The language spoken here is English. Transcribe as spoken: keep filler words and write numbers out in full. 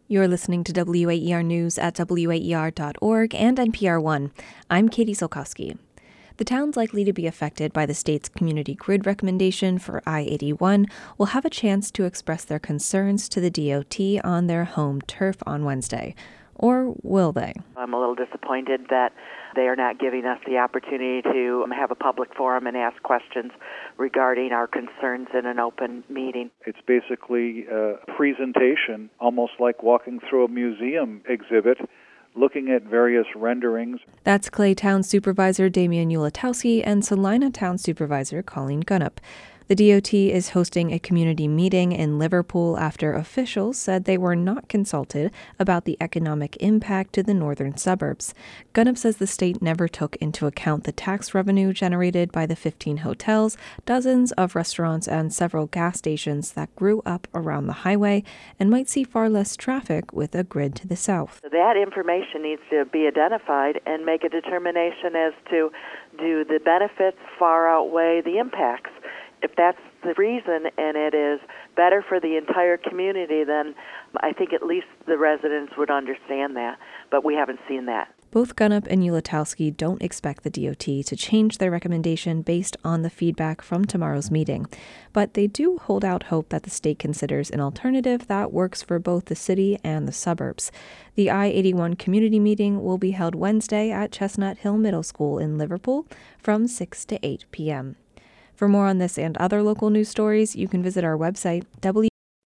You're listening to W A E R News at W A E R dot org and N P R One. I'm Katie Solkowski. The towns likely to be affected by the state's community grid recommendation for I eighty-one will have a chance to express their concerns to the D O T on their home turf on Wednesday. Or will they? I'm a little disappointed that they are not giving us the opportunity to have a public forum and ask questions regarding our concerns in an open meeting. It's basically a presentation, almost like walking through a museum exhibit, looking at various renderings. That's Clay Town Supervisor Damian Ulatowski and Salina Town Supervisor Colleen Gunnup. The D O T is hosting a community meeting in Liverpool after officials said they were not consulted about the economic impact to the northern suburbs. Gunnup says the state never took into account the tax revenue generated by the fifteen hotels, dozens of restaurants, and several gas stations that grew up around the highway and might see far less traffic with a grid to the south. That information needs to be identified and make a determination as to do the benefits far outweigh the impacts. If that's the reason and it is better for the entire community, then I think at least the residents would understand that, but we haven't seen that. Both Gunnup and Ulatowski don't expect the D O T to change their recommendation based on the feedback from tomorrow's meeting, but they do hold out hope that the state considers an alternative that works for both the city and the suburbs. The I eighty-one community meeting will be held Wednesday at Chestnut Hill Middle School in Liverpool from six to eight p.m. For more on this and other local news stories, you can visit our website, W